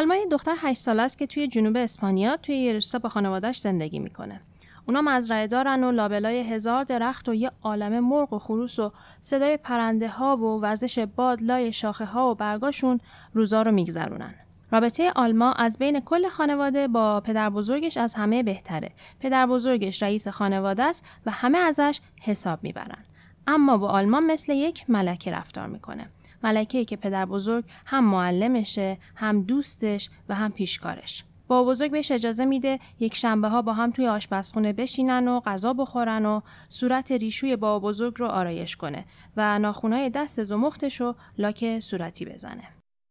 آلما یه دختر 8 ساله است که توی جنوب اسپانیا توی یه روستا با خانواده‌اش زندگی میکنه. اونا مزرعه دارن و لابلای 1000 درخت و یه عالمه مرغ و خروس و صدای پرنده ها و وزش باد لای شاخه ها و برگاشون روزا رو میگذرونن. رابطه آلما از بین کل خانواده با پدر بزرگش از همه بهتره. پدر بزرگش رئیس خانواده است و همه ازش حساب میبرن. اما با آلما مثل یک ملکه رفتار میکنه. ملکه‌ای که پدر بزرگ هم معلمشه، هم دوستش و هم پیشکارش. بابا بزرگ بهش اجازه میده یک شنبه ها با هم توی آشپزخونه بشینن و غذا بخورن و صورت ریشوی بابا بزرگ رو آرایش کنه و ناخن‌های دست زمختش رو لاک صورتی بزنه.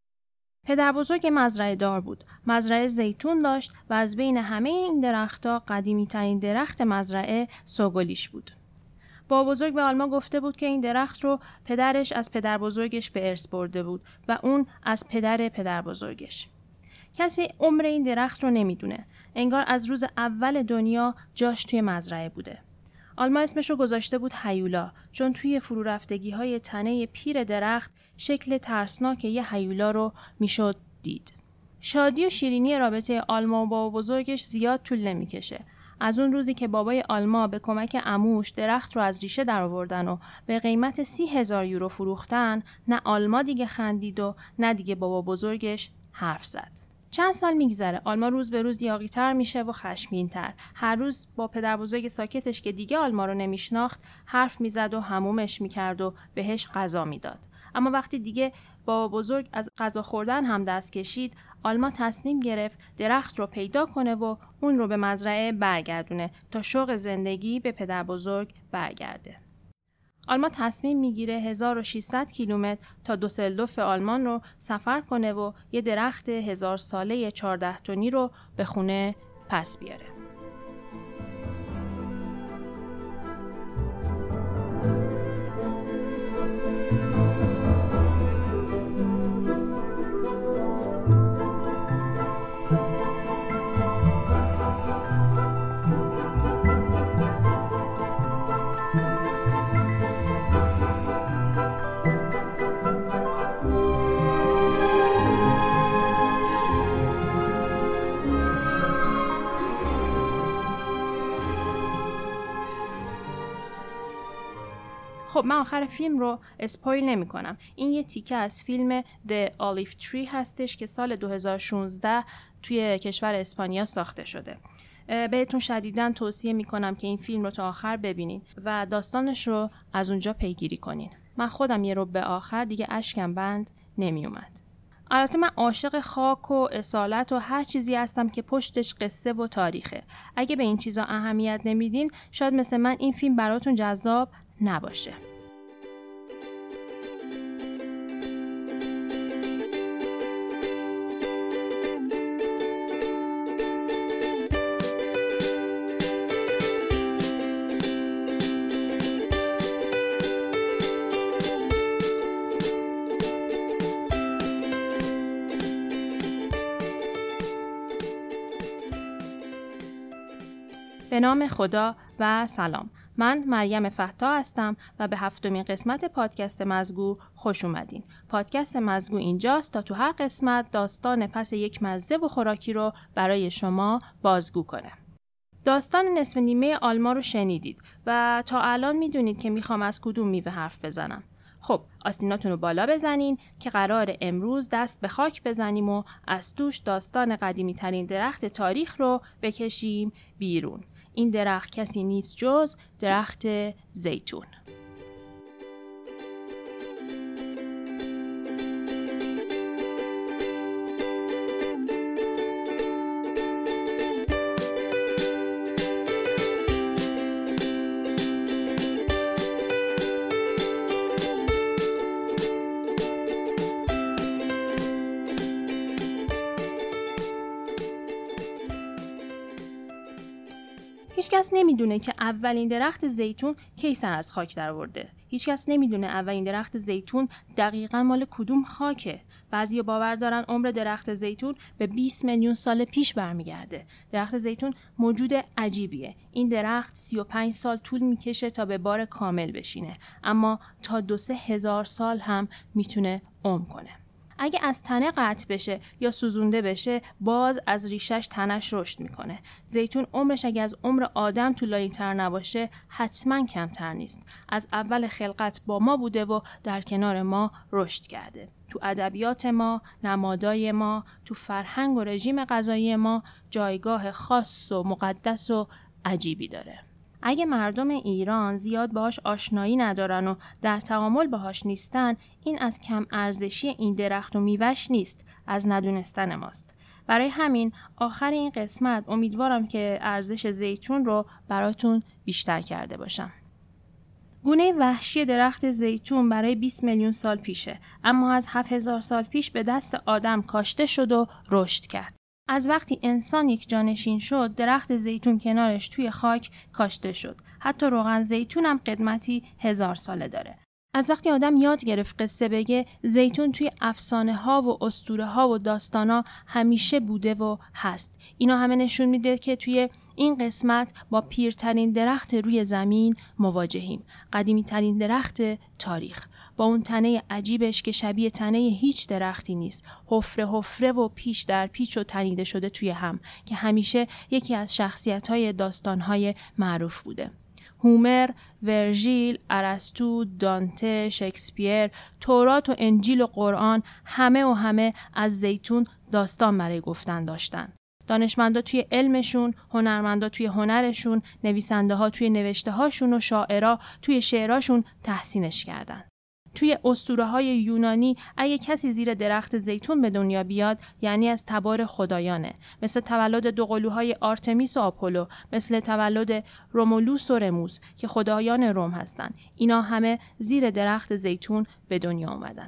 پدر بزرگ مزرعه دار بود. مزرعه زیتون داشت و از بین همه این درخت‌ها قدیمی ترین درخت مزرعه سوگلیش بود. بابا بزرگ به آلما گفته بود که این درخت رو پدرش از پدر بزرگش به ارث برده بود و اون از پدر بزرگش. کسی عمر این درخت رو نمیدونه. انگار از روز اول دنیا جاش توی مزرعه بوده. آلما اسمش رو گذاشته بود هیولا، چون توی فرو رفتگی‌های تنه پیر درخت شکل ترسناک یه هیولا رو میشد دید. شادی و شیرینی رابطه آلما و بابا بزرگش زیاد طول نمیکشه. از اون روزی که بابای آلما به کمک عموش درخت رو از ریشه در آوردن و به قیمت 30,000 یورو فروختن، نه آلما دیگه خندید و نه دیگه بابا بزرگش حرف زد. چند سال میگذره، آلما روز به روز یاغی‌تر میشه و خشمگین‌تر. هر روز با پدر بزرگ ساکتش که دیگه آلما رو نمیشناخت حرف میزد و همومش میکرد و بهش غذا میداد. اما وقتی دیگه بابا بزرگ از غذا خوردن هم دست کشید، آلما تصمیم گرفت درخت رو پیدا کنه و اون رو به مزرعه برگردونه تا شوق زندگی به پدر بزرگ برگرده. آلما تصمیم میگیره 1600 کیلومتر تا دوسلدورف آلمان رو سفر کنه و یه درخت 1000 ساله 14 تنی رو به خونه پس بیاره. خب من آخر فیلم رو اسپویل نمی کنم. این یه تیکه از فیلم The Olive Tree هستش که سال 2016 توی کشور اسپانیا ساخته شده. بهتون شدیداً توصیه می کنم که این فیلم رو تا آخر ببینین و داستانش رو از اونجا پیگیری کنین. من خودم یه رو به آخر دیگه اشکم بند نمی اومد. البته من عاشق خاک و اصالت و هر چیزی هستم که پشتش قصه و تاریخه. اگه به این چیزا اهمیت نمیدین شاید مثل من این فیلم براتون جذاب نباشه. به نام خدا و سلام. من مریم فتاح هستم و به 7مین قسمت پادکست مزگو خوش اومدین. پادکست مزگو اینجاست تا تو هر قسمت داستان پس یک مزه و خوراکی رو برای شما بازگو کنه. داستان نصف نیمه آلما رو شنیدید و تا الان میدونید که میخوام از کدوم میوه حرف بزنم. خب آستیناتون رو بالا بزنین که قرار امروز دست به خاک بزنیم و از توش داستان قدیمی ترین درخت تاریخ رو بکشیم بیرون. این درخت کسی نیست جز درخت زیتون. هیچکس نمیدونه که اولین درخت زیتون کی سر از خاک درآورده. هیچکس نمیدونه اولین درخت زیتون دقیقاً مال کدوم خاکه. بعضیا باور دارن عمر درخت زیتون به 20 میلیون سال پیش برمیگرده. درخت زیتون موجود عجیبیه. این درخت 35 سال طول میکشه تا به بار کامل بشینه، اما تا 2-3 هزار سال هم میتونه عمر کنه. اگه از تنه قطع بشه یا سوزونده بشه، باز از ریشش تنش رشد میکنه. زیتون عمرش اگه از عمر آدم طولانی‌تر نباشه، حتما کمتر نیست. از اول خلقت با ما بوده و در کنار ما رشد کرده. تو ادبیات ما، نمادای ما، تو فرهنگ و رژیم غذایی ما جایگاه خاص و مقدس و عجیبی داره. اگه مردم ایران زیاد باهاش آشنایی ندارن و در تعامل باهاش نیستن، این از کم ارزشی این درخت و میوه‌اش نیست، از ندونستن ماست. برای همین آخر این قسمت امیدوارم که ارزش زیتون رو براتون بیشتر کرده باشم. گونه وحشی درخت زیتون برای 20 میلیون سال پیشه، اما از 7000 سال پیش به دست آدم کاشته شد و رشد کرد. از وقتی انسان یک جانشین شد، درخت زیتون کنارش توی خاک کاشته شد. حتی روغن زیتون هم قدمتی 1000 ساله داره. از وقتی آدم یاد گرفت قصه بگه، زیتون توی افسانه ها و اسطوره ها و داستان ها همیشه بوده و هست. اینا همه نشون میده که توی این قسمت با پیرترین درخت روی زمین مواجهیم. قدیمی ترین درخت تاریخ. با اون تنه عجیبش که شبیه تنه هیچ درختی نیست. حفره و پیچ در پیچ و تنیده شده توی هم، که همیشه یکی از شخصیت‌های داستان‌های معروف بوده. هومر، ورژیل، ارسطو، دانته، شکسپیر، تورات و انجیل و قرآن همه از زیتون داستان برای گفتن داشتن. دانشمندا توی علمشون، هنرمندا توی هنرشون، نویسنده ها توی نوشته هاشون و شاعرها توی شعراشون تحسینش کردن. توی اسطوره‌های یونانی اگه کسی زیر درخت زیتون به دنیا بیاد، یعنی از تبار خدایانه، مثل تولد دوقلوهای آرتمیس و آپولو، مثل تولد رومولوس و رموز که خدایان روم هستن. اینا همه زیر درخت زیتون به دنیا اومدن.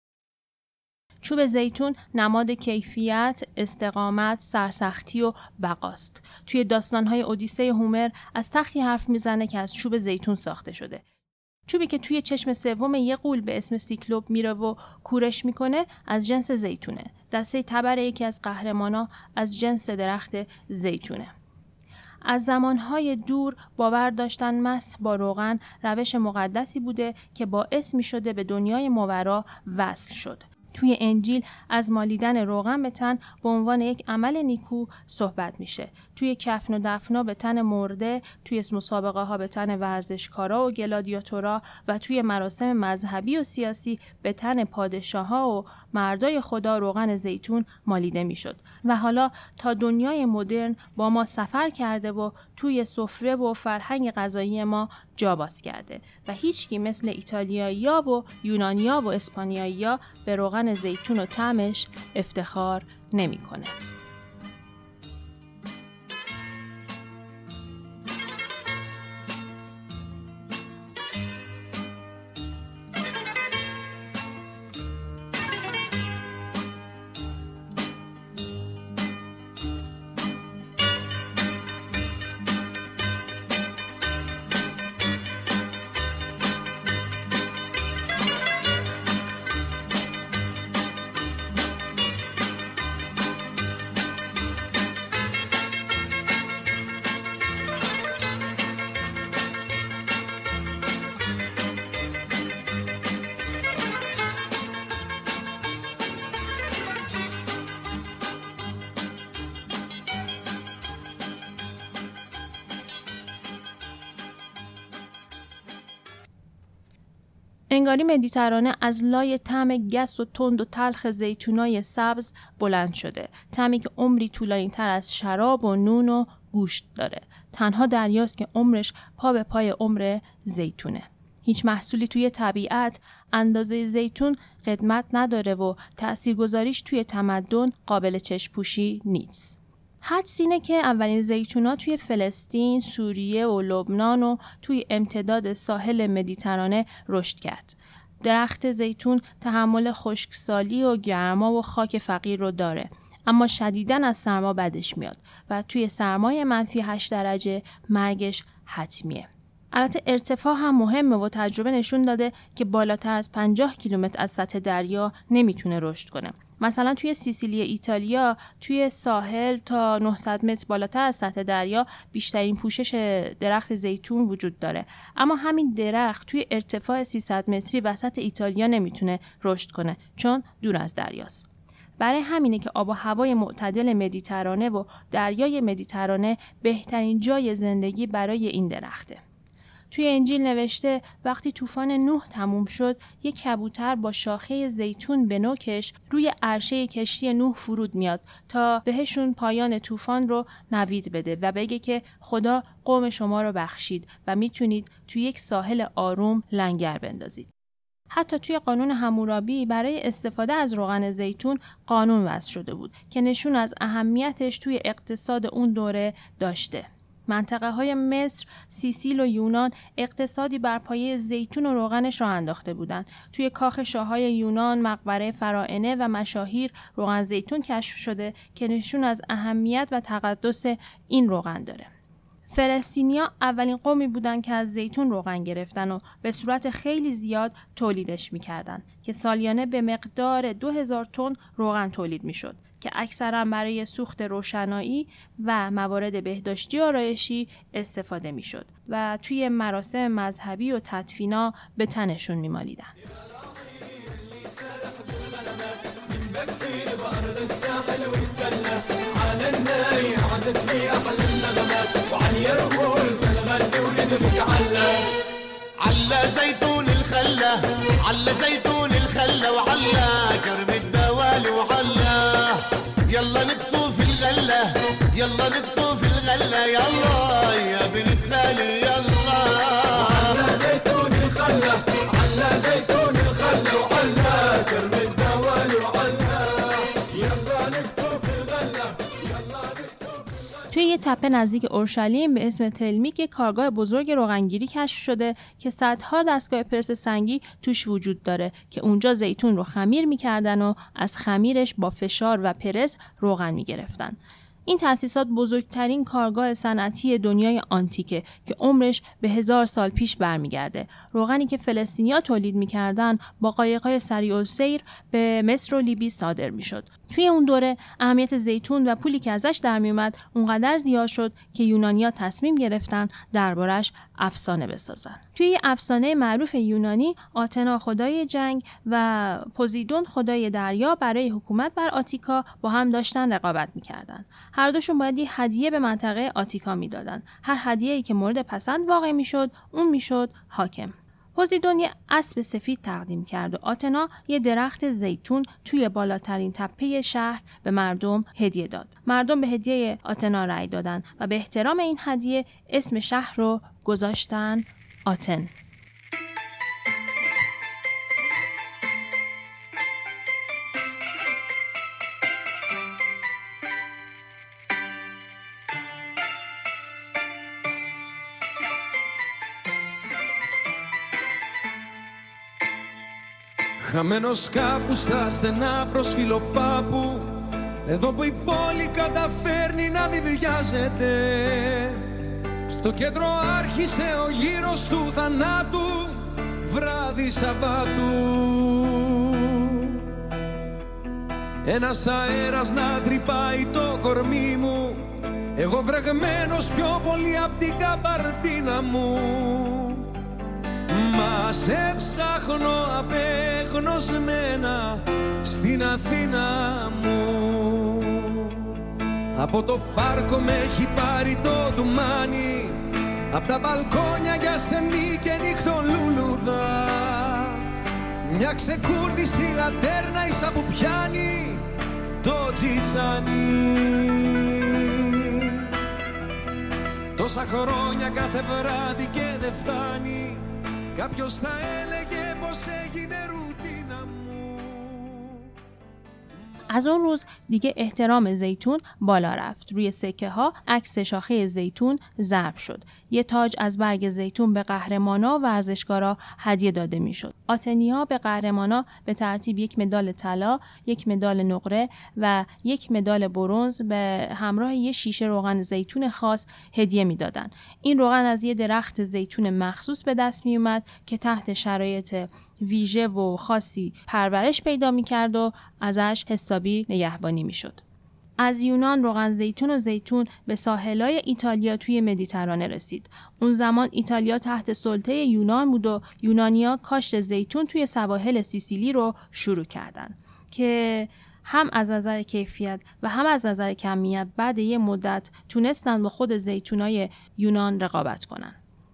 چوب زیتون نماد کیفیت، استقامت، سرسختی و بقاست. توی داستان‌های اودیسه هومر از تختی حرف میزنه که از چوب زیتون ساخته شده. چوبی که توی چشم سوم یه غول به اسم سیکلوپ میره و کورش میکنه از جنس زیتونه. دسته تبر یکی از قهرمانا از جنس درخت زیتونه. از زمانهای دور باور داشتن مسح با روغن روش مقدسی بوده که باعث میشده به دنیای ماورا وصل شد. توی انجیل از مالیدن روغن به تن به عنوان یک عمل نیکو صحبت میشه. توی کفن و دفنا به تن مرده، توی مسابقه ها به تن ورزشکارا و گلادیاتورا و توی مراسم مذهبی و سیاسی به تن پادشاها و مردای خدا روغن زیتون مالیده میشد. و حالا تا دنیای مدرن با ما سفر کرده و توی سفره و فرهنگ غذایی ما جا باز کرده و هیچکی مثل ایتالیایی‌ها و یونانی‌ها و اسپانیایی‌ها به روغن زیتون و طعمش افتخار نمی‌کنه. انگاری مدیترانه از لای طعم گس و تند و تلخ زیتونای سبز بلند شده. طعمی که عمری طولانی‌تر از شراب و نون و گوشت داره. تنها دریاست که عمرش پا به پای عمر زیتونه. هیچ محصولی توی طبیعت اندازه زیتون قدمت نداره و تأثیرگذاریش توی تمدن قابل چشم‌پوشی نیست. حدس اینه که اولین زیتونا توی فلسطین، سوریه و لبنان و توی امتداد ساحل مدیترانه رشد کرد. درخت زیتون تحمل خشکسالی و گرما و خاک فقیر رو داره، اما شدیداً از سرما بدش میاد و توی سرمای -8 درجه مرگش حتمیه. البته ارتفاع هم مهمه و تجربه نشون داده که بالاتر از 50 کیلومتر از سطح دریا نمیتونه رشد کنه. مثلا توی سیسیلی ایتالیا توی ساحل تا 900 متر بالاتر از سطح دریا بیشترین پوشش درخت زیتون وجود داره، اما همین درخت توی ارتفاع 300 متری وسط ایتالیا نمیتونه رشد کنه چون دور از دریاست. برای همینه که آب و هوای معتدل مدیترانه و دریای مدیترانه بهترین جای زندگی برای این درخته. توی انجیل نوشته وقتی طوفان نوح تموم شد، یک کبوتر با شاخه زیتون به نوکش روی عرشه کشتی نوح فرود میاد تا بهشون پایان طوفان رو نوید بده و بگه که خدا قوم شما رو بخشید و میتونید توی یک ساحل آروم لنگر بندازید. حتی توی قانون حمورابی برای استفاده از روغن زیتون قانون وضع شده بود که نشون از اهمیتش توی اقتصاد اون دوره داشته. منطقه های مصر، سیسیل و یونان اقتصادی بر پایه زیتون و روغنش را انداخته بودند. توی کاخ شاههای یونان، مقبره فراعنه و مشاهیر روغن زیتون کشف شده که نشون از اهمیت و تقدس این روغن داره. فلسطینیا اولین قومی بودند که از زیتون روغن گرفتن و به صورت خیلی زیاد تولیدش می‌کردند که سالیانه به مقدار 2000 تن روغن تولید می‌شد که اکثرا برای سوخت روشنایی و موارد بهداشتی و آرایشی استفاده می‌شد و توی مراسم مذهبی و تدفینا به تنشون می‌مالیدن. على زيتون الخلة، على زيتون الخلة وعلى كرم الدوالي وعلى يلا نكتو في الغلة، يلا نكتو في الغلة يلا يا بنت خالي يلا. على زيتون الخلة، على زيتون الخلة وعلى كرم الدوالي وعلى يلا نكتو في الغلة، يلا نكتو في الغلة. توی یه تپه نزدیک اورشلیم به اسم تلمیک کارگاه بزرگ روغنگیری کشف شده که صدها دستگاه پرس سنگی توش وجود داره که اونجا زیتون رو خمیر می‌کردن و از خمیرش با فشار و پرس روغن می‌گرفتن. این تأسیسات بزرگترین کارگاه صنعتی دنیای آنتیکه که عمرش به 1000 سال پیش برمیگرده. روغنی که فلسطینیا تولید می‌کردن با قایق‌های سریع السیر به مصر و لیبی صادر می‌شد. توی اون دوره اهمیت زیتون و پولی که ازش در میومد اونقدر زیاد شد که یونانی‌ها تصمیم گرفتن دربارش افسانه بسازن. توی یه افسانه معروف یونانی، آتنا خدای جنگ و پوزیدون خدای دریا برای حکومت بر آتیکا با هم داشتن رقابت می‌کردن. هر دوشون باید یه هدیه به منطقه آتیکا میدادن. هر هدیه‌ای که مورد پسند واقع میشد، اون میشد حاکم. پوزیدون یه اسب سفید تقدیم کرد و آتنا یه درخت زیتون توی بالاترین تپه شهر به مردم هدیه داد. مردم به هدیه آتنا رأی دادن و به احترام این هدیه اسم شهر رو گذاشتن آتن. Χαμένος κάπου στα στενά προς Φιλοπάπου, εδώ που η πόλη καταφέρνει να μην βιάζεται. Στο κέντρο άρχισε ο γύρος του θανάτου, βράδυ Σαββάτου. Ένας αέρας να τρυπάει το κορμί μου, εγώ βρεγμένος πιο πολύ απ' την καμπαρτίνα μου. Μα σε ψάχνω απεγνωσμένα στην Αθήνα μου. Από το πάρκο με έχει πάρει το ντουμάνι, απ' τα μπαλκόνια για σεμί και νυχτολούλουδα. Μια ξεκούρδιστη λατέρνα ίσα που πιάνει το τσιτσάνι. Τόσα χρόνια κάθε βράδυ και δεν φτάνει, κάποιος θα έλεγε πως έγινε ρουτίνα μου. از اون روز دیگه احترام زیتون بالا رفت. روی سکه ها عکس شاخه زیتون ضرب شد. یه تاج از برگ زیتون به قهرمانا و ورزشکارا هدیه داده میشد. آتنی‌ها به قهرمانا به ترتیب 1 مدال طلا، 1 مدال نقره و 1 مدال برنز به همراه یه شیشه روغن زیتون خاص هدیه میدادن. این روغن از یه درخت زیتون مخصوص به دست می اومد که تحت شرایط ویژه و خاصی پرورش پیدا می‌کرد و ازش حسابی نگهبانی می‌شد. از یونان روغن زیتون و زیتون به ساحلای ایتالیا توی مدیترانه رسید. اون زمان ایتالیا تحت سلطه یونان بود و یونانیا کاشت زیتون توی سواحل سیسیلی رو شروع کردن که هم از نظر کیفیت و هم از نظر کمیت بعد یه مدت تونستن با خود زیتونای یونان رقابت کنن.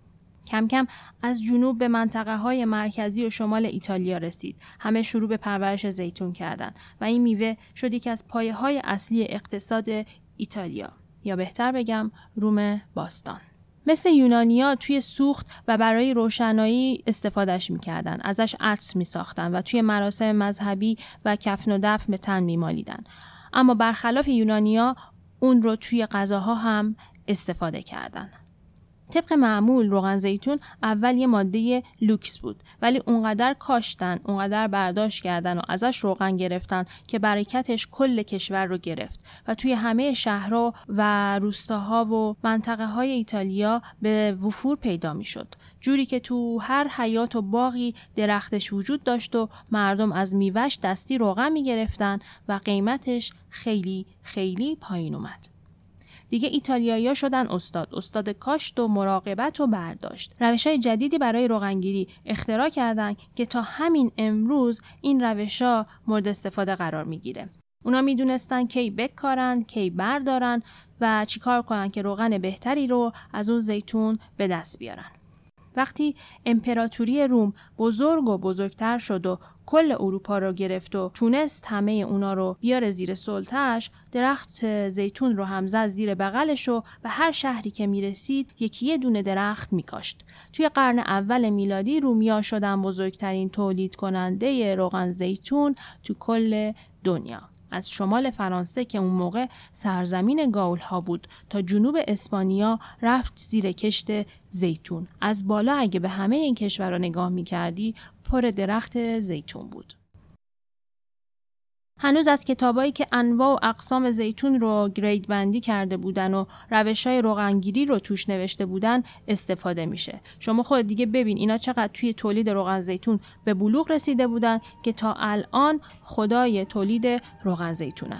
کم کم از جنوب به منطقه‌های مرکزی و شمال ایتالیا رسید. همه شروع به پرورش زیتون کردن و این میوه شد یکی از پایه‌های اصلی اقتصاد ایتالیا، یا بهتر بگم روم باستان. مثل یونانیا توی سوخت و برای روشنایی استفادهش می‌کردن. ازش عطر می‌ساختن و توی مراسم مذهبی و کفن و دفن به تن می‌مالیدن. اما برخلاف یونانیا اون رو توی غذاها هم استفاده کردن. طبق معمول روغن زیتون اول یه ماده لوکس بود، ولی اونقدر کاشتن، اونقدر برداشت کردن و ازش روغن گرفتن که برکتش کل کشور رو گرفت و توی همه شهرها و روستاها و منطقه های ایتالیا به وفور پیدا می شد. جوری که تو هر حیاط و باغی درختش وجود داشت و مردم از میوهش دستی روغن می گرفتن و قیمتش خیلی خیلی پایین اومد. دیگه ایتالیایی‌ها شدن استاد کاشت و مراقبت و برداشت. روش‌های جدیدی برای روغنگیری اختراع کردن که تا همین امروز این روش‌ها مورد استفاده قرار میگیره. اونا میدونستن کی بکارن، کی بردارن و چیکار کنن که روغن بهتری رو از اون زیتون به دست بیارن. وقتی امپراتوری روم بزرگ و بزرگتر شد و کل اروپا رو گرفت و تونست همه اونا رو بیاره زیر سلطه‌اش، درخت زیتون رو هم زد زیر بغلش و به هر شهری که میرسید یه دونه درخت میکاشت. توی قرن اول میلادی رومیا شدن بزرگترین تولید کننده روغن زیتون تو کل دنیا. از شمال فرانسه که اون موقع سرزمین گاول ها بود تا جنوب اسپانیا رفت زیر کشت زیتون. از بالا اگه به همه این کشورها نگاه می‌کردی پر درخت زیتون بود. هنوز از کتابایی که انواع و اقسام زیتون رو گرید بندی کرده بودن و روش‌های روغنگیری رو توش نوشته بودن استفاده میشه. شما خود دیگه ببین اینا چقدر توی تولید روغن زیتون به بلوغ رسیده بودن که تا الان خدای تولید روغن زیتونن.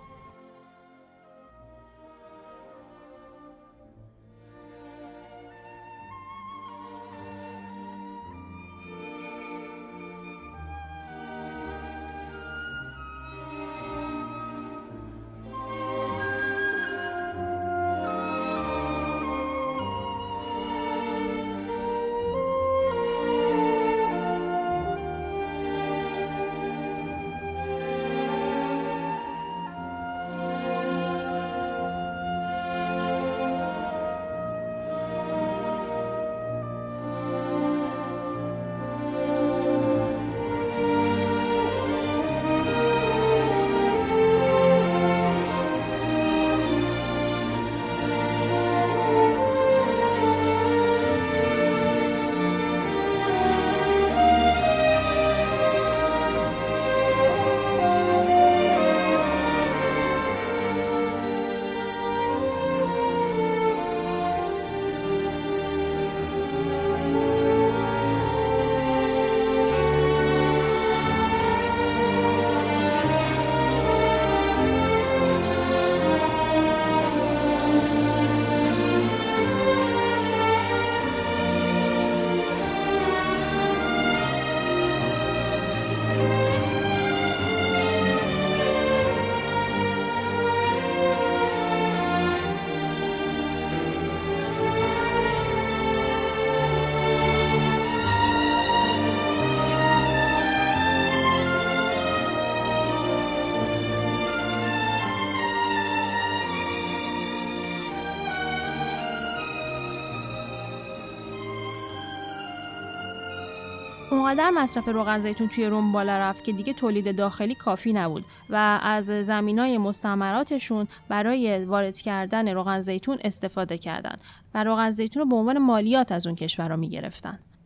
اونقدر مصرف روغن زیتون توی روم بالا رفت که دیگه تولید داخلی کافی نبود و از زمینای مستعمراتشون برای وارد کردن روغن زیتون استفاده کردن و روغن زیتون رو به عنوان مالیات از اون کشورها میگرفتن.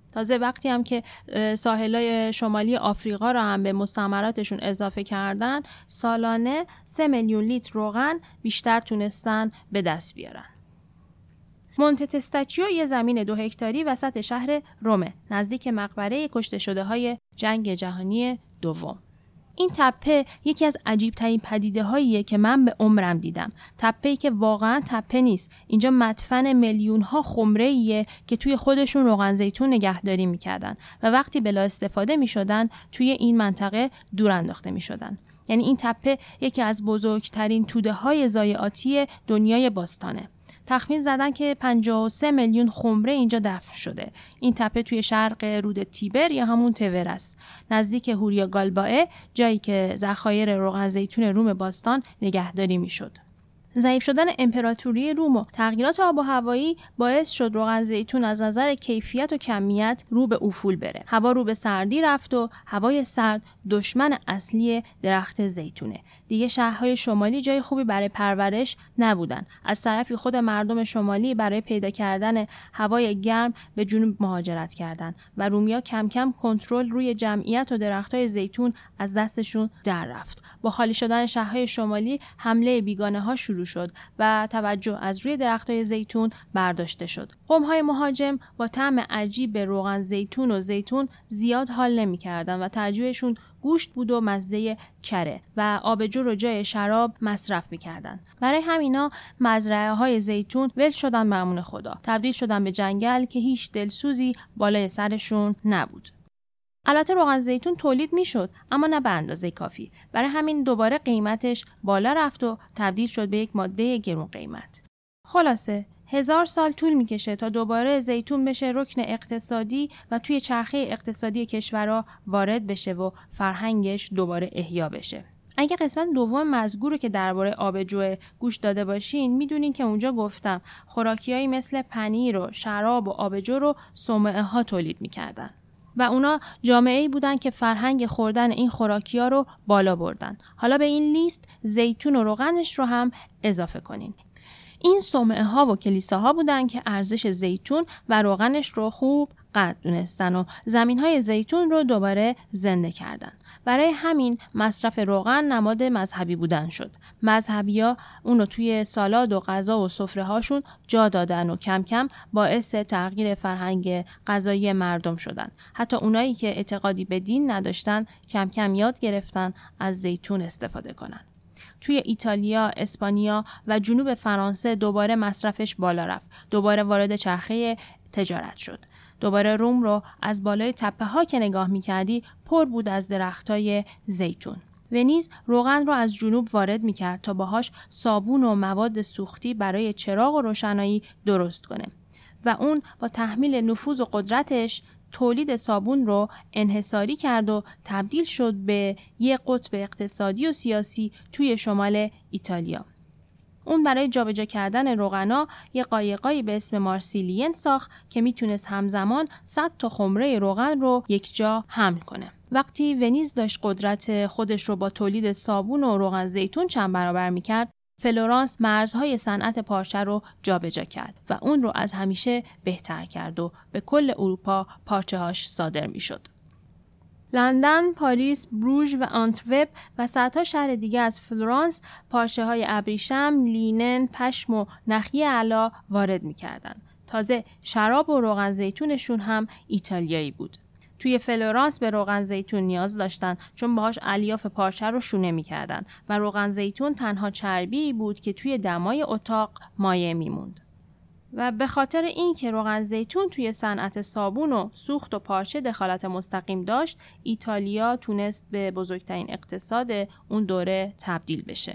تازه وقتی هم که ساحل‌های شمالی آفریقا را هم به مستعمراتشون اضافه کردن، سالانه 3 میلیون لیتر روغن بیشتر تونستن به دست بیارن. مونته تستاچیو یه زمین 2 هکتاری وسط شهر رومه، نزدیک مقبره کشته شده های جنگ جهانی دوم. این تپه یکی از عجیب‌ترین پدیده‌هاییه که من به عمرم دیدم. تپه‌ای که واقعاً تپه نیست. اینجا مدفن میلیون‌ها خمره‌ایه که توی خودشون روغن زیتون نگهداری می‌کردن و وقتی بلا استفاده می‌شدن توی این منطقه دور انداخته می‌شدن. یعنی این تپه یکی از بزرگترین توده‌های ضایعاتی دنیای باستانه. تخمین زدن که 53 میلیون خمره اینجا دفن شده. این تپه توی شرق رود تیبر یا همون تور است، نزدیک هوریا گالبائه، جایی که ذخایر روغن زیتون روم باستان نگهداری میشد. ضعیف شدن امپراتوری روم و تغییرات آب و هوایی باعث شد روغن زیتون از نظر کیفیت و کمیت رو به افول بره. هوا رو به سردی رفت و هوای سرد دشمن اصلی درخت زیتونه. دیگه شهرهای شمالی جای خوبی برای پرورش نبودن. از طرفی خود مردم شمالی برای پیدا کردن هوای گرم به جنوب مهاجرت کردند و رومیا کم کم کنترل روی جمعیت و درختای زیتون از دستشون در رفت. با خالی شدن شهرهای شمالی حمله بیگانه‌ها شروع شد و توجه از روی درختای زیتون برداشته شد. قوم‌های مهاجم با طعم عجیب به روغن زیتون و زیتون زیاد حال نمی‌کردند و ترجیحشون گوشت بود و مزه کره و آبجو رو جای شراب مصرف می‌کردند. برای همینا مزرعه‌های زیتون ول شدن مأمون خدا، تبدیل شدن به جنگل که هیچ دلسوزی بالای سرشون نبود. البته روغن زیتون تولید میشد اما نه به اندازه کافی. برای همین دوباره قیمتش بالا رفت و تبدیل شد به یک ماده گرون قیمت. خلاصه 1000 سال طول میکشه تا دوباره زیتون بشه رکن اقتصادی و توی چرخه اقتصادی کشورها وارد بشه و فرهنگش دوباره احیا بشه. اگه قسمت دوم مزگور رو که درباره آبجو گوش داده باشین میدونین که اونجا گفتم خوراکیایی مثل پنیر و شراب و آبجو رو صومعه ها تولید میکردن و اونا جامعه‌ای بودن که فرهنگ خوردن این خوراکی‌ها رو بالا بردن. حالا به این لیست زیتون و روغنش رو هم اضافه کنین. این صومعه‌ها و کلیساها بودن که ارزش زیتون و روغنش رو خوب قدر دونستن و زمین‌های زیتون رو دوباره زنده کردن. برای همین مصرف روغن نماد مذهبی بودن شد. مذهبی‌ها اونو توی سالاد و غذا و سفره‌هاشون جا دادن و کم کم باعث تغییر فرهنگ غذایی مردم شدن. حتی اونایی که اعتقادی به دین نداشتن کم کم یاد گرفتن از زیتون استفاده کنن. توی ایتالیا، اسپانیا و جنوب فرانسه دوباره مصرفش بالا رفت. دوباره وارد چرخه تجارت شد. دوباره روم رو از بالای تپه ها که نگاه می کردی پر بود از درختای زیتون. ونیز روغن رو از جنوب وارد می کرد تا باهاش صابون و مواد سوختی برای چراغ و روشنایی درست کنه و اون با تحمیل نفوذ و قدرتش تولید صابون رو انحصاری کرد و تبدیل شد به یک قطب اقتصادی و سیاسی توی شمال ایتالیا. اون برای جابجا کردن روغنا یه قایقایی به اسم مارسیلین ساخت که میتونست همزمان 100 تا خمره روغن رو یک جا حمل کنه. وقتی ونیز داشت قدرت خودش رو با تولید صابون و روغن زیتون چند برابر میکرد، فلورانس مرزهای صنعت پارچه رو جابجا کرد و اون رو از همیشه بهتر کرد و به کل اروپا پارچه‌هاش صادر میشد. لندن، پاریس، بروژ و آنتورپ و صدها شهر دیگه از فلورانس پارچه‌های ابریشم، لینن، پشم و نخی اعلی وارد می‌کردن. تازه شراب و روغن زیتونشون هم ایتالیایی بود. توی فلورانس به روغن زیتون نیاز داشتن چون باهاش الیاف پارچه رو شونه می‌کردن و روغن زیتون تنها چربی بود که توی دمای اتاق مایع می‌موند. و به خاطر این که روغن زیتون توی صنعت صابون و سوخت و پارچه دخالت مستقیم داشت، ایتالیا تونست به بزرگترین اقتصاد اون دوره تبدیل بشه.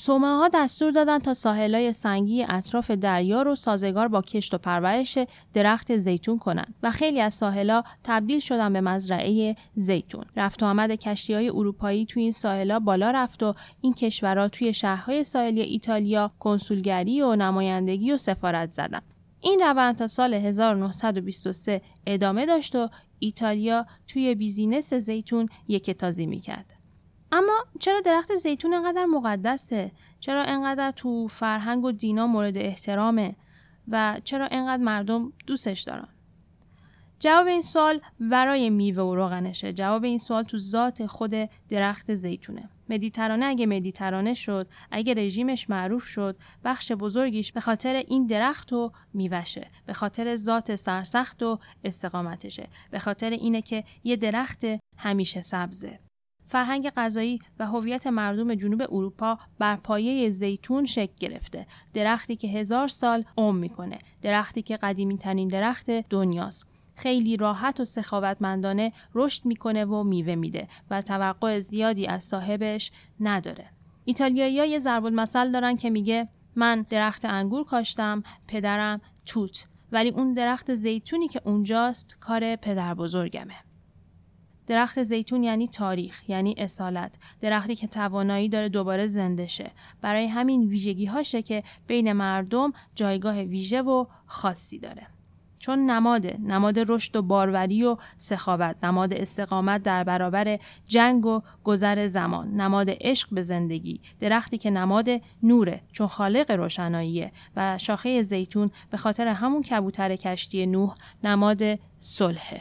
صومعه‌ها دستور دادن تا ساحل‌های سنگی اطراف دریا رو سازگار با کشت و پرورش درخت زیتون کنند و خیلی از ساحل‌ها تبدیل شدن به مزرعه زیتون. رفت و آمد کشتی‌های اروپایی توی این ساحل‌ها بالا رفت و این کشورها توی شهرهای ساحلی ایتالیا کنسولگری و نمایندگی و سفارت زدند. این روند تا سال 1923 ادامه داشت و ایتالیا توی بیزینس زیتون یکتازی می‌کرد. اما چرا درخت زیتون انقدر مقدسه؟ چرا انقدر تو فرهنگ و دینا مورد احترامه؟ و چرا انقدر مردم دوستش دارن؟ جواب این سوال ورای میوه و روغنشه. جواب این سوال تو ذات خود درخت زیتونه. مدیترانه اگه مدیترانه شد، اگه رژیمش معروف شد، بخش بزرگیش به خاطر این درخت و میوهشه، به خاطر ذات سرسخت و استقامتشه، به خاطر اینه که یه درخت همیشه سبزه. فرهنگ غذایی و هویت مردم جنوب اروپا بر پایه زیتون شکل گرفته. درختی که 1000 سال عمر میکنه، درختی که قدیمی ترین درخت دنیاست. خیلی راحت و سخاوتمندانه رشد میکنه و میوه میده و توقع زیادی از صاحبش نداره. ایتالیایی‌ها یه ضرب المثل دارن که میگه من درخت انگور کاشتم، پدرم توت، ولی اون درخت زیتونی که اونجاست کار پدر بزرگمه. درخت زیتون یعنی تاریخ، یعنی اصالت، درختی که توانایی داره دوباره زنده شه. برای همین ویژگی هاشه که بین مردم جایگاه ویژه و خاصی داره. چون نماد رشد و باروری و سخاوت، نماد استقامت در برابر جنگ و گذر زمان، نماد عشق به زندگی، درختی که نماد نوره چون خالق روشناییه و شاخه زیتون به خاطر همون کبوتر کشتی نوح نماد صلحه.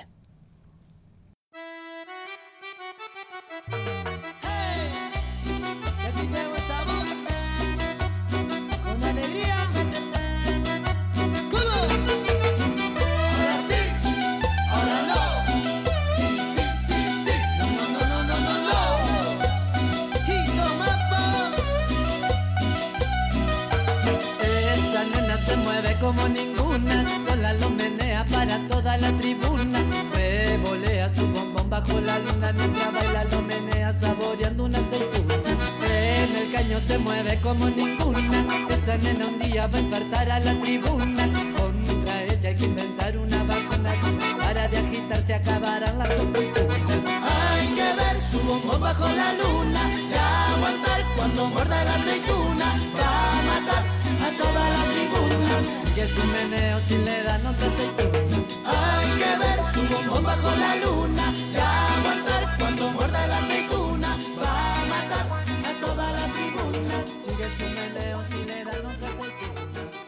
Como ninguna, sola lo menea para toda la tribuna. Revolea su bombón bajo la luna mientras baila lo menea saboreando una aceituna. En el caño se mueve como ninguna. Esa nena un día va a infartar a la tribuna. Contra ella hay que inventar una vacuna. Para de agitarse acabarán las aceitunas. Hay que ver su bombón bajo la luna y aguantar cuando muerda la aceituna. Va a matar a toda la tribuna. Sigue su meneo si le dan otra aceituna. Hay que ver su bombón bajo la luna y aguantar cuando muerda la aceituna. Va a matar a toda la tribuna. Sigue su meneo si le dan otra aceituna.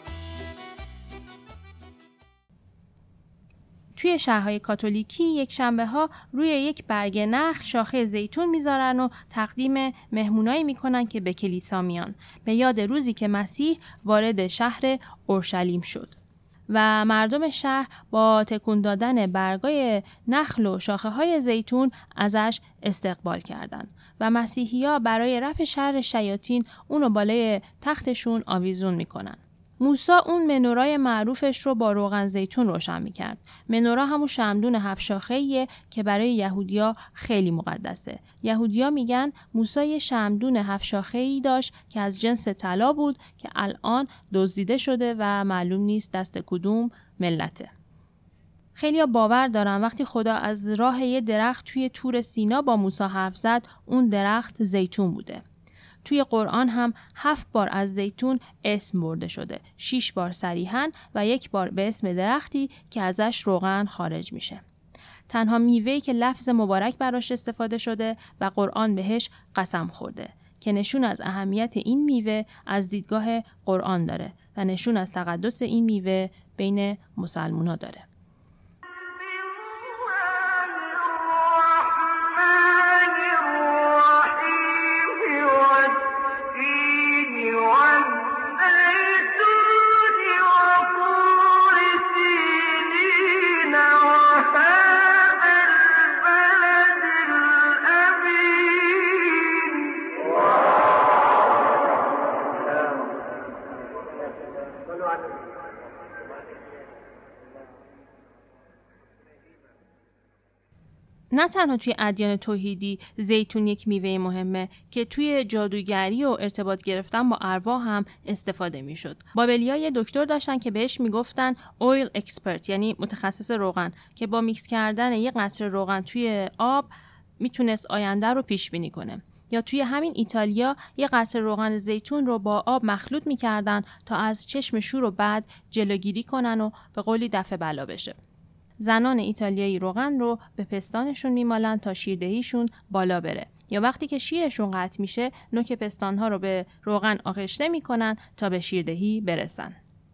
توی شهرهای کاتولیکی یک شنبه ها روی یک برگ نخل شاخه زیتون میذارن و تقدیم مهمونایی میکنن که به کلیسا میان به یاد روزی که مسیح وارد شهر اورشلیم شد و مردم شهر با تکون دادن برگای نخل و شاخه های زیتون ازش استقبال کردند و مسیحی‌ها برای رفع شر شیاطین اونو بالای تختشون آویزون میکنن. موسی اون منورای معروفش رو با روغن زیتون روشن میکرد. منورا همون شمعدون 7 شاخه‌ایه که برای یهودیا خیلی مقدسه. یهودیا میگن موسی یه شمعدون 7 شاخه‌ای داشت که از جنس طلا بود که الان دزدیده شده و معلوم نیست دست کدوم ملته. خیلیا باور دارن وقتی خدا از راه یه درخت توی تور سینا با موسی حرف زد، اون درخت زیتون بوده. توی قرآن هم 7 بار از زیتون اسم برده شده. 6 بار صریحاً و 1 بار به اسم درختی که ازش روغن خارج میشه. تنها میوه‌ای که لفظ مبارک براش استفاده شده و قرآن بهش قسم خورده که نشون از اهمیت این میوه از دیدگاه قرآن داره و نشون از تقدس این میوه بین مسلمونا داره. نه تنها توی ادیان توحیدی زیتون یک میوه مهمه که توی جادوگری و ارتباط گرفتن با ارواح هم استفاده میشد. بابلی‌ها یه دکتر داشتن که بهش میگفتن اویل اکسپرت، یعنی متخصص روغن، که با میکس کردن یک قطره روغن توی آب میتونست آینده رو پیش بینی کنه. یا توی همین ایتالیا یه قطره روغن زیتون رو با آب مخلوط میکردن تا از چشم شور و بد جلوگیری کنن و به قولی دفع بلا بشه. زنان ایتالیایی روغن رو به پستانشون میمالن تا شیردهیشون بالا بره، یا وقتی که شیرشون قطع میشه نوک پستانها رو به روغن آغشته میکنن تا به شیردهی برسن.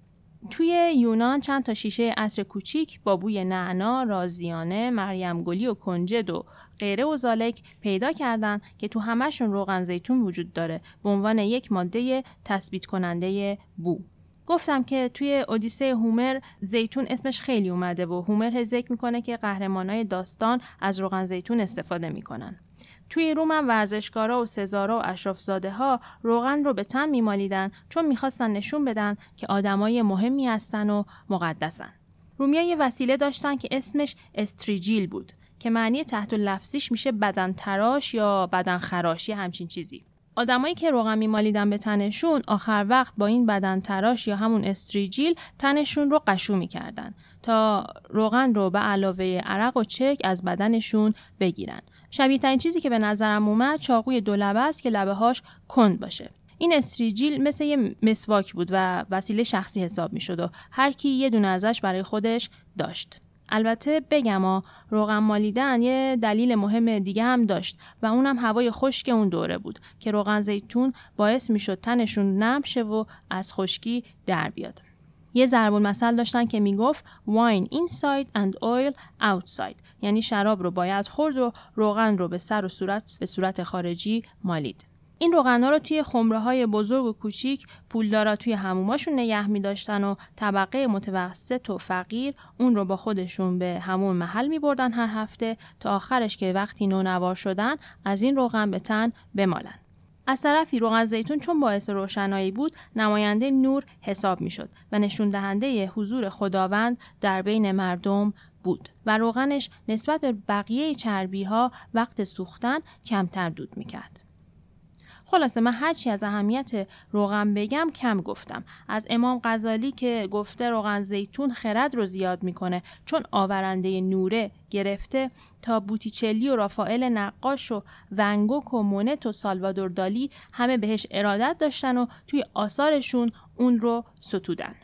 توی یونان چند تا شیشه عطر کوچیک با بوی نعنا، رازیانه، مریم گلی و کنجد و غیره و ذالک پیدا کردن که تو همشون روغن زیتون وجود داره به عنوان یک ماده تثبیت کننده بو. گفتم که توی اودیسه هومر زیتون اسمش خیلی اومده و هومر ذکر میکنه که قهرمانای داستان از روغن زیتون استفاده میکنن. توی روم هم ورزشکارا و سزارا و اشرافزاده ها روغن رو به تن میمالیدن چون میخواستن نشون بدن که آدمای مهمی هستن و مقدسن. رومی‌ها یه وسیله داشتن که اسمش استریجیل بود که معنی تحت لفظیش میشه بدن تراش یا بدن خراش، یه همچین چیزی. آدمایی که روغن میمالیدن به تنشون آخر وقت با این بدن تراش یا همون استریجیل تنشون رو قشو میکردن تا روغن رو به علاوه عرق و چرک از بدنشون بگیرن. شبیه ترین چیزی که به نظرم اومد چاقوی دو لبه است که لبه هاش کند باشه. این استریجیل مثل یه مسواک بود و وسیله شخصی حساب میشد و هر کی یه دونه ازش برای خودش داشت. البته بگم روغن مالیدن یه دلیل مهم دیگه هم داشت و اونم هوای خشک اون دوره بود که روغن زیتون باعث میشد تنشون نرم شه و از خشکی در بیاد. یه ضرب المثل داشتن که میگفت wine inside and oil outside، یعنی شراب رو باید خورد و روغن رو به سر و صورت به صورت خارجی مالید. این روغن‌ها رو توی خمره‌های بزرگ و کوچیک پولدارا توی حموماشون نگه می‌داشتن و طبقه متوسط و فقیر اون رو با خودشون به همون محل می‌بردن هر هفته تا آخرش که وقتی نونوار شدن از این روغن به تن بمالن. از طرفی روغن زیتون چون باعث روشنایی بود نماینده نور حساب می‌شد و نشون دهنده حضور خداوند در بین مردم بود و روغنش نسبت به بقیه چربی‌ها وقت سوختن کمتر دود می‌کرد. خلاصه من هرچی از اهمیت روغن بگم کم گفتم. از امام غزالی که گفته روغن زیتون خرد رو زیاد میکنه چون آورنده نوره گرفته تا بوتیچلی و رافائل نقاش و ونگوک و مونت و سالوادور دالی همه بهش ارادت داشتن و توی آثارشون اون رو ستودن.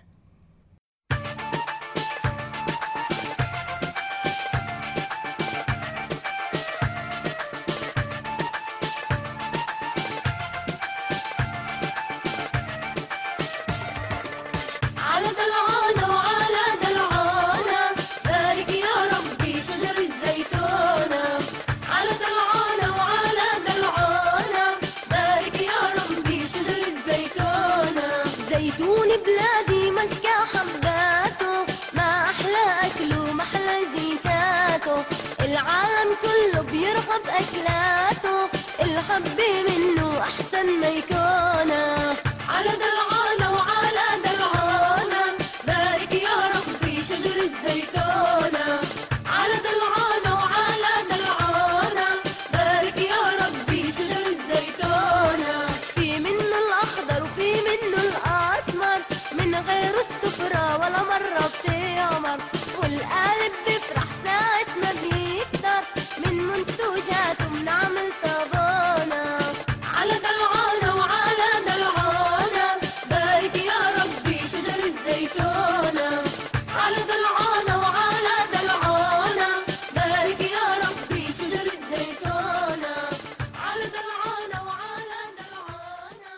أكلاته الحب منه أحسن ما يكونه على دلعانة وعلى دلعانة بارك يا ربي شجر الزيتونة على دلعانة وعلى دلعانة بارك يا ربي شجر الزيتونة في منه الأخضر وفي منه الأسمر من غير الصفرة ولا مرة بتعمر والقلب بيفرح ساعة ما بيكتر من منتوجاته بنعمل صابونة على دلعانة وعلى دلعانة بارك يا ربي شجر الزيتونة على دلعانة وعلى دلعانة بارك يا ربي شجر الزيتونة على دلعانة وعلى دلعانة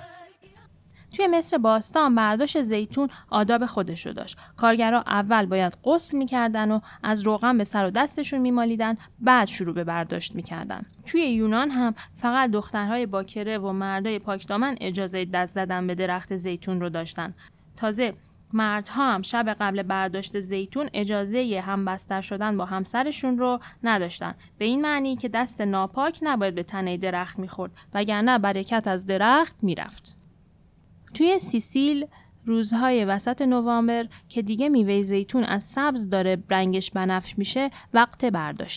توی مصر باستان برداشت زیتون آداب خودشو داشت. کارگرها اول باید غسل میکردن و از روغن به سر و دستشون میمالیدن، بعد شروع به برداشت میکردن. توی یونان هم فقط دخترهای باکره و مردای پاکدامن اجازه دست زدن به درخت زیتون رو داشتن. تازه مردها هم شب قبل برداشت زیتون اجازه همبستر شدن با همسرشون رو نداشتن، به این معنی که دست ناپاک نباید به تنه درخت میخورد وگرنه برکت از درخت میرفت. توی سیسیل روزهای وسط نوامبر که دیگه میوه زیتون از سبز داره رنگش بنفش میشه وقت برداشته.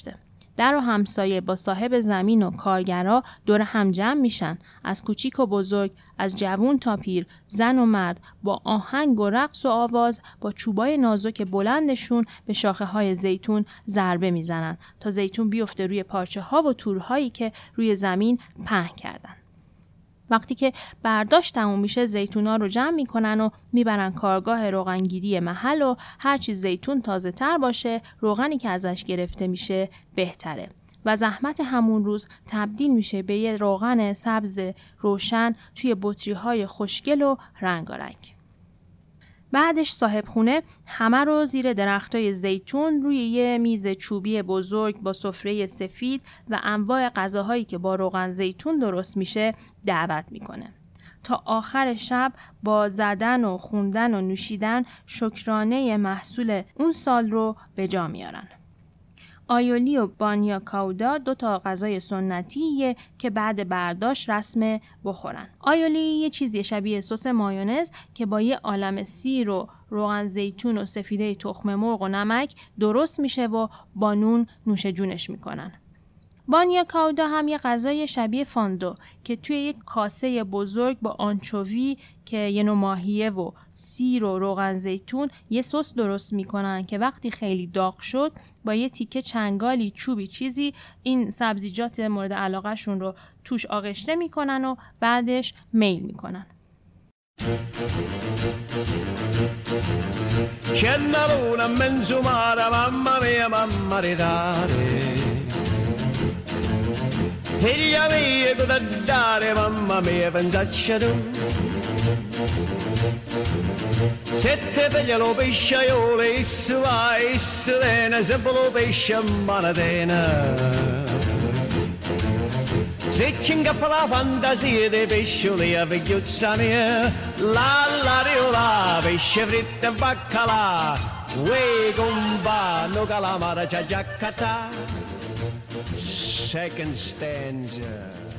در و همسایه با صاحب زمین و کارگرا دور هم جمع میشن. از کوچیک و بزرگ، از جوون تا پیر، زن و مرد با آهنگ و رقص و آواز با چوبای نازک بلندشون به شاخه های زیتون ضربه میزنن تا زیتون بیفته روی پارچه ها و تورهایی که روی زمین پهن کردن. وقتی که برداشت تموم میشه زیتونا رو جمع میکنن و میبرن کارگاه روغنگیری محل و هرچی زیتون تازه تر باشه روغنی که ازش گرفته میشه بهتره و زحمت همون روز تبدیل میشه به یه روغن سبز روشن توی بطری های خوشگل و رنگارنگ. بعدش صاحب خونه همه رو زیر درختای زیتون روی یه میز چوبی بزرگ با سفره سفید و انواع غذاهایی که با روغن زیتون درست میشه دعوت میکنه. تا آخر شب با زدن و خوندن و نوشیدن شکرانه محصول اون سال رو به جا میارن. آیولی و بانیا کاودا 2 غذای سنتیه که بعد برداشت رسمه بخورن. آیولی یه چیزی شبیه سس مایونز که با یه عالم سیر و روغن زیتون و سفیده تخم مرغ و نمک درست میشه و با نون نوش جونش میکنن. بانیا کاودا هم یه غذای شبیه فاندو که توی یک کاسه بزرگ با آنچووی که یه نوع ماهیه و سیر و روغن زیتون یه سس درست میکنن که وقتی خیلی داغ شد با یه تیکه چنگالی چوبی چیزی این سبزیجات مورد علاقه شون رو توش آغشته میکنن و بعدش میل میکنن. Figlia mia da dare mamma mia pensaccia tu Sette figlie lo pesciaiole issu va issu vena sempre lo pesce a manatena Se ci incappa la fantasia dei pescioli a figliuzza mia La la riola pesce fritto e baccalà Uè comba no calamara c'ha giaccata Second stanza.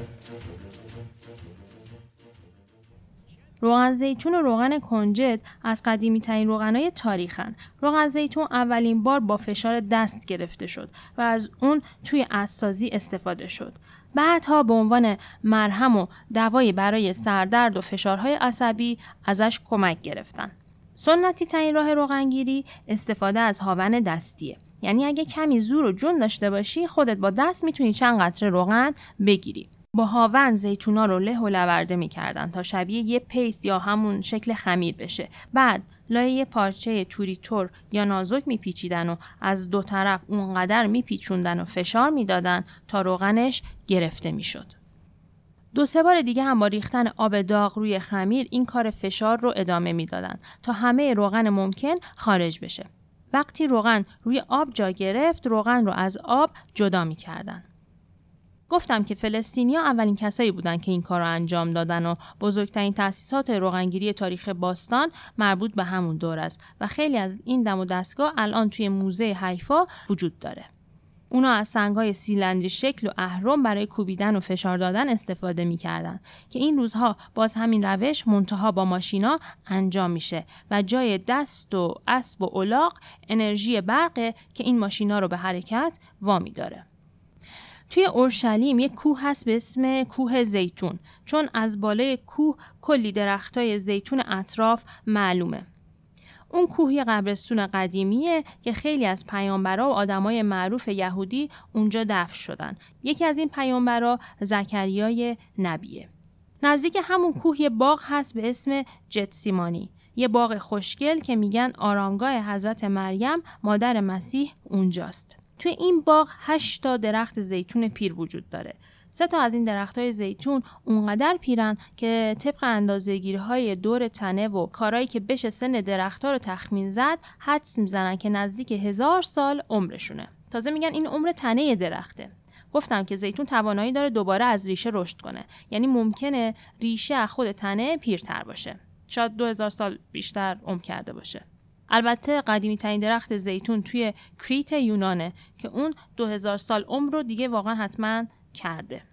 روغن زیتون و روغن کنجد از قدیمی ترین روغنای تاریخن. روغن زیتون اولین بار با فشار دست گرفته شد و از اون توی عطرسازی استفاده شد. بعدها به عنوان مرهم و دوایی برای سردرد و فشارهای عصبی ازش کمک گرفتن. سنتی ترین راه روغنگیری استفاده از هاون دستیه. یعنی اگه کمی زور و جون داشته باشی خودت با دست میتونی چند قطره روغن بگیری. با هاون زیتونا رو له و لورده میکردن تا شبیه یه پیست یا همون شکل خمیر بشه. بعد لای یه پارچه توری تور یا نازک میپیچیدن و از 2 طرف اونقدر میپیچوندن و فشار میدادن تا روغنش گرفته میشد. 2-3 بار دیگه هم با ریختن آب داغ روی خمیر این کار فشار رو ادامه میدادن تا همه روغن ممکن خارج بشه. وقتی روغن روی آب جا گرفت، روغن رو از آب جدا می کردن. گفتم که فلسطینیا اولین کسایی بودن که این کار رو انجام دادن و بزرگترین تأسیسات روغنگیری تاریخ باستان مربوط به همون دور است و خیلی از این دم و دستگاه الان توی موزه حیفا وجود داره. اونا از سنگ‌های سیلندری شکل و اهرم برای کوبیدن و فشار دادن استفاده می‌کردن که این روزها باز همین روش منتها با ماشینا انجام میشه و جای دست و اسب و الاغ انرژی برقه که این ماشینا رو به حرکت وامی داره. توی اورشلیم یک کوه هست به اسم کوه زیتون چون از بالای کوه کلی درختای زیتون اطراف معلومه. اون کوه یه قبرستون قدیمیه که خیلی از پیامبرا و آدمای معروف یهودی اونجا دفن شدن. یکی از این پیامبرا زکریای نبیه. نزدیک همون کوه یه باغ هست به اسم جتسیمانی. یه باغ خوشگل که میگن آرامگاه حضرت مریم مادر مسیح اونجاست. توی این باغ 8 درخت زیتون پیر وجود داره. 3 از این درختای زیتون اونقدر پیرن که طبق اندازه‌گیری‌های دور تنه و کارهایی که بشه سن درخت‌ها رو تخمین زد حدس میزنن که نزدیک 1000 سال عمرشونه. تازه میگن این عمر تنه درخته. گفتم که زیتون توانایی داره دوباره از ریشه رشد کنه. یعنی ممکنه ریشه از خود تنه پیرتر باشه. شاید 2000 سال بیشتر عمر کرده باشه. البته قدیمی ترین درخت زیتون توی کریت یونانه که اون 2000 سال عمر رو دیگه واقعا حتما کرده.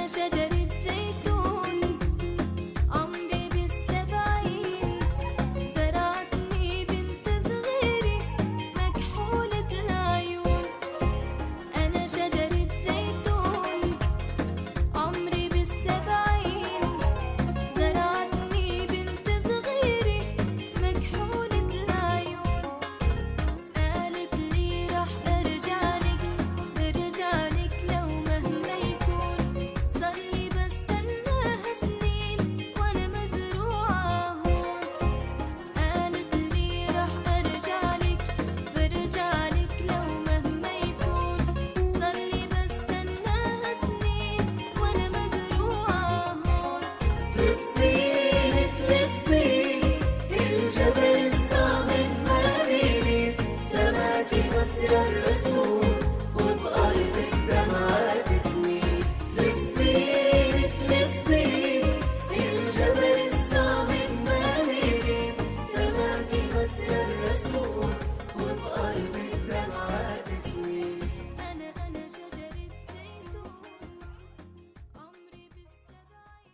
شجرة زيتون عمري بال70 زرعتني بنت صغيرة مكحولة العيون. أنا شجرة زيتون عمري بال70 زرعتني بنت صغيرة مكحولة العيون. قالت لي رح أرجعلك برجعلك لو مهما يكون، صارلي بستناها سنين وأنا مزروعة هون. قالت لي رح أرجعلك برجعلك لو مهما يكون، صارلي بستناها سنين وأنا مزروعة هون. فلسطين فلسطين الجبل الصامت ما بيلي، سماكي مصر الرسول وبأرضك دمعات سنين. فلسطين فلسطين الجبل الصامت ما بيلي، سماكي مصر الرسول وبأرضك دمعات سنين. أنا شجرة زيتون عمري بال70.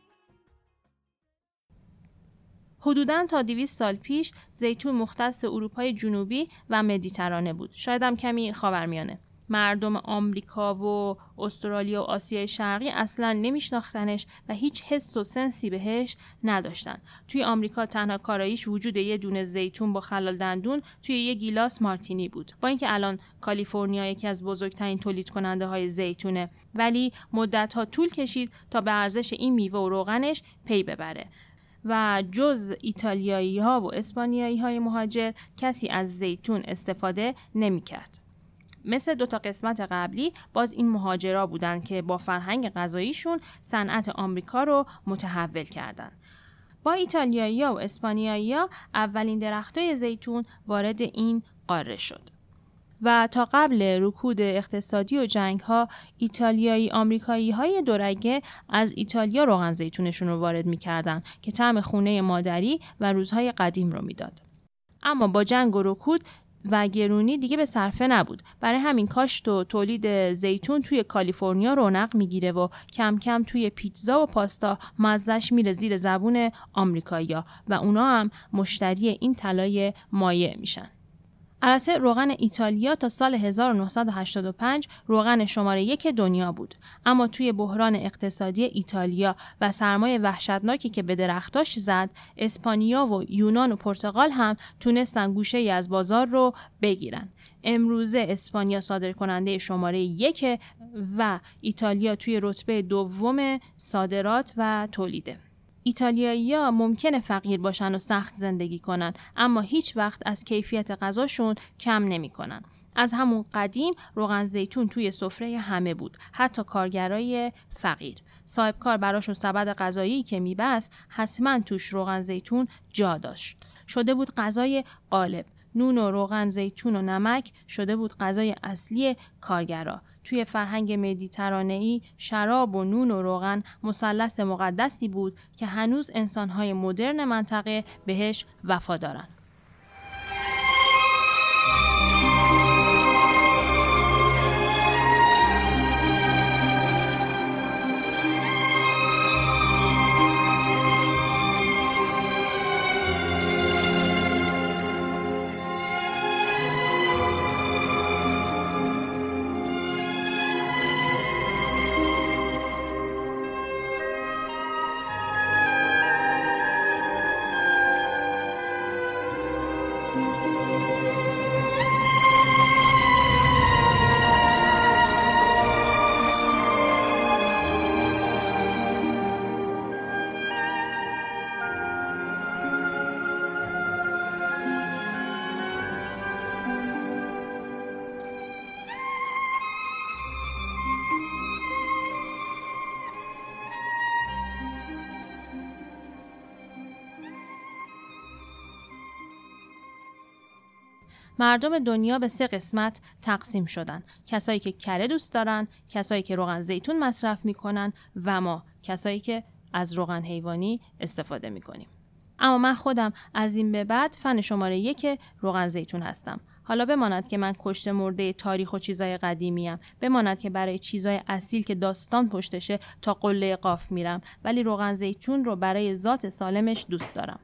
حدوداً تا 200 سال پیش زیتون مختص اروپای جنوبی و مدیترانه بود، شاید هم کمی خاورمیانه. مردم آمریکا و استرالیا و آسیای شرقی اصلاً نمیشناختنش و هیچ حس و سنسی بهش نداشتن. توی آمریکا تنها کاراییش وجود یه دونه زیتون با خلال دندون توی یه گیلاس مارتینی بود. با اینکه الان کالیفرنیا یکی از بزرگترین تولید کننده های زیتونه، ولی مدت‌ها طول کشید تا به ارزش این میوه و روغنش پی ببره. و جز ایتالیایی‌ها و اسپانیایی‌های مهاجر کسی از زیتون استفاده نمی‌کرد. مثل 2 قسمت قبلی باز این مهاجرا بودن که با فرهنگ غذاییشون صنعت آمریکا رو متحول کردن. با ایتالیایی‌ها و اسپانیایی‌ها اولین درختای زیتون وارد این قاره شد. و تا قبل رکود اقتصادی و جنگ‌ها ایتالیایی آمریکایی‌های دورگه از ایتالیا روغن زیتونشون رو وارد می‌کردن که طعم خونه مادری و روزهای قدیم رو میداد. اما با جنگ و رکود و گرونی دیگه به صرفه نبود. برای همین کاشت و تولید زیتون توی کالیفرنیا رونق میگیره و کم کم توی پیتزا و پاستا مزه‌اش میره زیر زبون آمریکایی‌ها و اونا هم مشتری این طلای مایع میشن. البته روغن ایتالیا تا سال 1985 روغن شماره 1 دنیا بود، اما توی بحران اقتصادی ایتالیا و سرمایه وحشتناکی که به درختاش زد، اسپانیا و یونان و پرتغال هم تونستن گوشه‌ای از بازار رو بگیرن. امروزه اسپانیا صادرکننده شماره 1 و ایتالیا توی رتبه 2 صادرات و تولیده. ایتالیایی‌ها ممکنه فقیر باشن و سخت زندگی کنن، اما هیچ وقت از کیفیت غذاشون کم نمی‌کنن. از همون قدیم روغن زیتون توی سفره همه بود، حتی کارگرای فقیر. صاحب کار براشون سبد غذایی که میبست حتما توش روغن زیتون جا داشت. شده بود غذای غالب. نون و روغن زیتون و نمک شده بود غذای اصلی کارگرا. توی فرهنگ مدیترانه‌ای شراب و نون و روغن مثلث مقدسی بود که هنوز انسان‌های مدرن منطقه بهش وفادارن. مردم دنیا به 3 قسمت تقسیم شدن. کسایی که کره دوست دارن، کسایی که روغن زیتون مصرف میکنن و ما، کسایی که از روغن حیوانی استفاده میکنیم. اما من خودم از این به بعد فن شماره 1 روغن زیتون هستم. حالا بماند که من کشته مرده تاریخ و چیزای قدیمیم، بماند که برای چیزای اصیل که داستان پشتشه تا قله قاف میرم، ولی روغن زیتون رو برای ذات سالمش دوست دارم.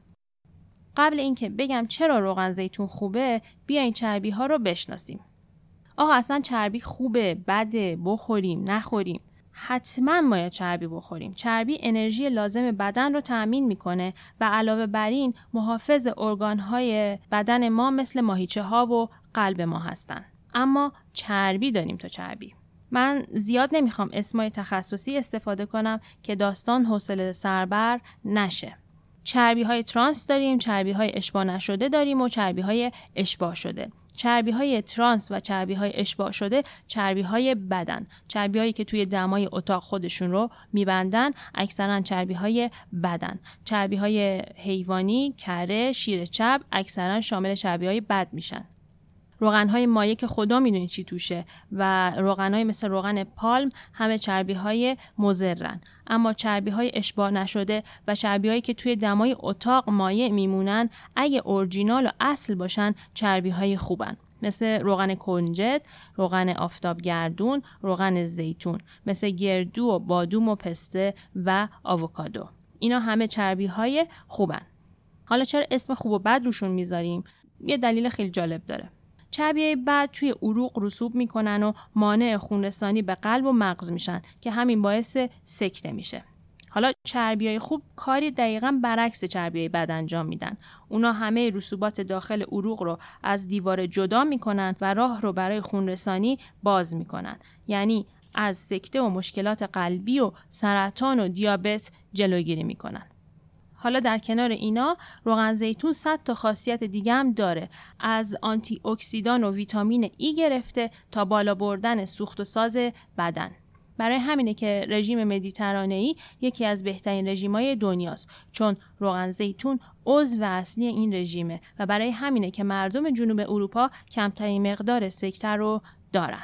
قبل اینکه بگم چرا روغن زیتون خوبه، بیاین چربی ها رو بشناسیم. آقا اصلا چربی خوبه، بده، بخوریم، نخوریم؟ حتما باید چربی بخوریم. چربی انرژی لازم بدن رو تأمین میکنه و علاوه بر این محافظ ارگانهای بدن ما مثل ماهیچه ها و قلب ما هستن. اما چربی داریم تا چربی. من زیاد نمیخوام اسمای تخصصی استفاده کنم که داستان حوصله سربر نشه. چربی های ترانس داریم، چربی های اشباع نشده داریم و چربی های اشباع شده. چربی های ترانس و چربی های اشباع شده چربی های بدن، چربی هایی که توی دمای اتاق خودشون رو میبندن، اکثرا چربی های بدن. چربی های حیوانی، کره، شیر چرب اکثرا شامل چربی های بد میشن. روغن های مایع که خدا میدونی چی توشه و روغن های مثل روغن پالم همه چربی های مضرن. اما چربی های اشباع نشده و چربی هایی که توی دمای اتاق مایع میمونن اگه اورجینال و اصل باشن چربی های خوبن، مثل روغن کنجد، روغن آفتابگردون، روغن زیتون، مثل گردو و بادوم و پسته و آووکادو. اینا همه چربی های خوبن. حالا چرا اسم خوب و بد روشون میذاریم؟ یه دلیل خیلی جالب داره. چربیای بد توی عروق رسوب میکنن و مانع خونرسانی به قلب و مغز میشن که همین باعث سکته میشه. حالا چربیای خوب کاری دقیقاً برعکس چربیای بد انجام میدن. اونا همه رسوبات داخل عروق رو از دیوار جدا میکنن و راه رو برای خونرسانی باز میکنن. یعنی از سکته و مشکلات قلبی و سرطان و دیابت جلوگیری میکنن. حالا در کنار اینا روغن زیتون 100 تا خاصیت دیگه هم داره، از آنتی اکسیدان و ویتامین ای گرفته تا بالا بردن سوخت و ساز بدن. برای همینه که رژیم مدیترانه‌ای یکی از بهترین رژیم‌های دنیاست، چون روغن زیتون عضو اصلی این رژیمه و برای همینه که مردم جنوب اروپا کمترین مقدار سکته رو دارن.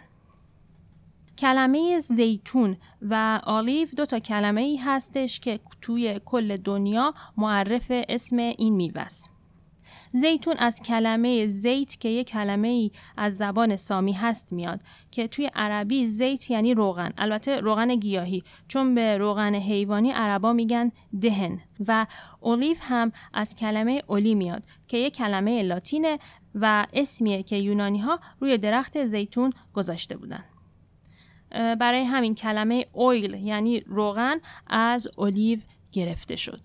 کلمه زیتون و آلیو 2 تا کلمه ای هستش که توی کل دنیا معرف اسم این میوه است. زیتون از کلمه زیت که یک کلمه ای از زبان سامی هست میاد که توی عربی زیت یعنی روغن، البته روغن گیاهی، چون به روغن حیوانی عربا میگن دهن. و اولیو هم از کلمه اولی میاد که یک کلمه لاتینه و اسمیه که یونانی ها روی درخت زیتون گذاشته بودن. برای همین کلمه اویل یعنی روغن از اولیو گرفته شد.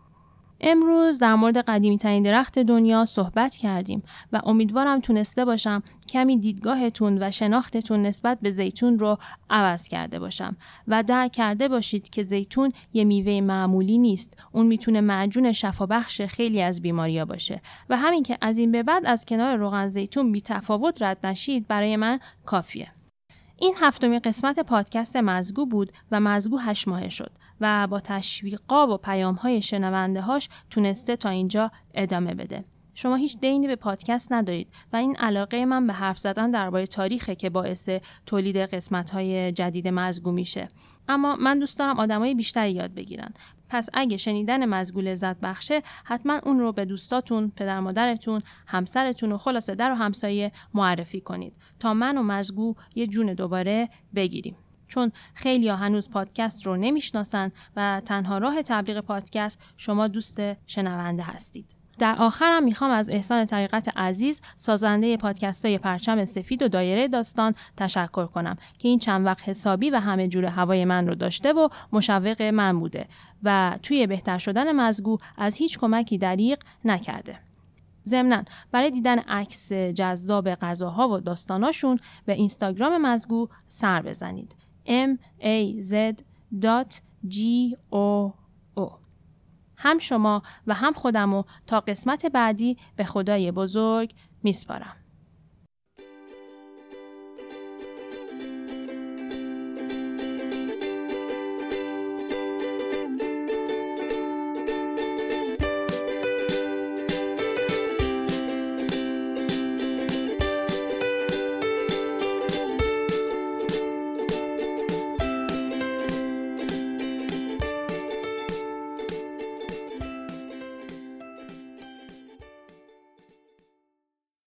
امروز در مورد قدیمی ترین درخت دنیا صحبت کردیم و امیدوارم تونسته باشم کمی دیدگاهتون و شناختتون نسبت به زیتون رو عوض کرده باشم و درک کرده باشید که زیتون یه میوه معمولی نیست. اون میتونه معجون شفابخش خیلی از بیماری‌ها باشه و همین که از این به بعد از کنار روغن زیتون بی تفاوت رد نشید برای من کافیه. این 7مین قسمت پادکست مزگو بود و مزگو 8 ماهه شد و با تشویقا و پیام‌های شنونده‌هاش تونسته تا اینجا ادامه بده. شما هیچ دینی به پادکست ندارید و این علاقه من به حرف زدن درباره تاریخه که باعث تولید قسمت‌های جدید مزگو میشه. اما من دوست دارم آدمای بیشتری یاد بگیرن. پس اگه شنیدن مزگو لذت بخشه، حتما اون رو به دوستاتون، پدر مادرتون، همسرتون و خلاصه در و همسایه معرفی کنید تا من و مزگو یه جون دوباره بگیریم. چون خیلی ها هنوز پادکست رو نمیشناسن و تنها راه تبلیغ پادکست شما دوست شنونده هستید. در آخرم میخوام از احسان طریقت عزیز سازنده پادکست‌های پرچم سفید و دایره داستان تشکر کنم که این چند وقت حسابی و همه جور هوای من رو داشته و مشوق من بوده و توی بهتر شدن مزگو از هیچ کمکی دریغ نکرده. ضمناً برای دیدن عکس جذاب غذاها و داستاناشون به اینستاگرام مزگو سر بزنید. MAZ.GOO. هم شما و هم خودمو تا قسمت بعدی به خدای بزرگ میسپارم.